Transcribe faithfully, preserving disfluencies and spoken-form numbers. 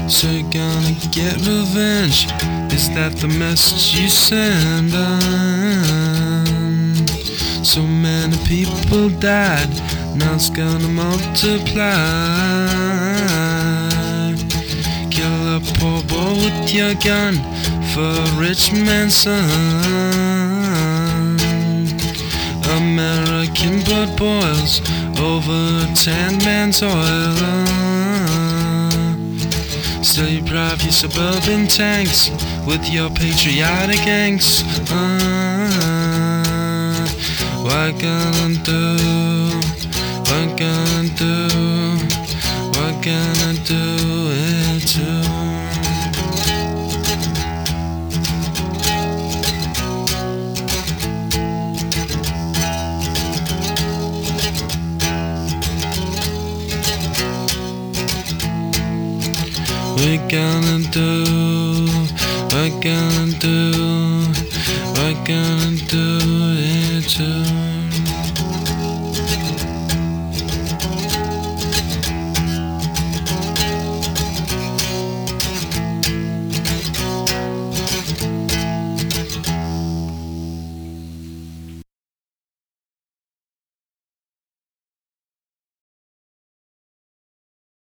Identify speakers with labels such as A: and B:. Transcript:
A: So you're gonna get revenge? Is that the message you send? Um, so many people died, now it's gonna multiply. Kill a poor boy with your gun for a rich man's son. American blood boils over a tan man's oil. Still you drive your suburban tanks with your patriotic angst. Uh, what gonna do? What gonna do? What gonna do it too? What gonna do? What gonna do? What gonna do?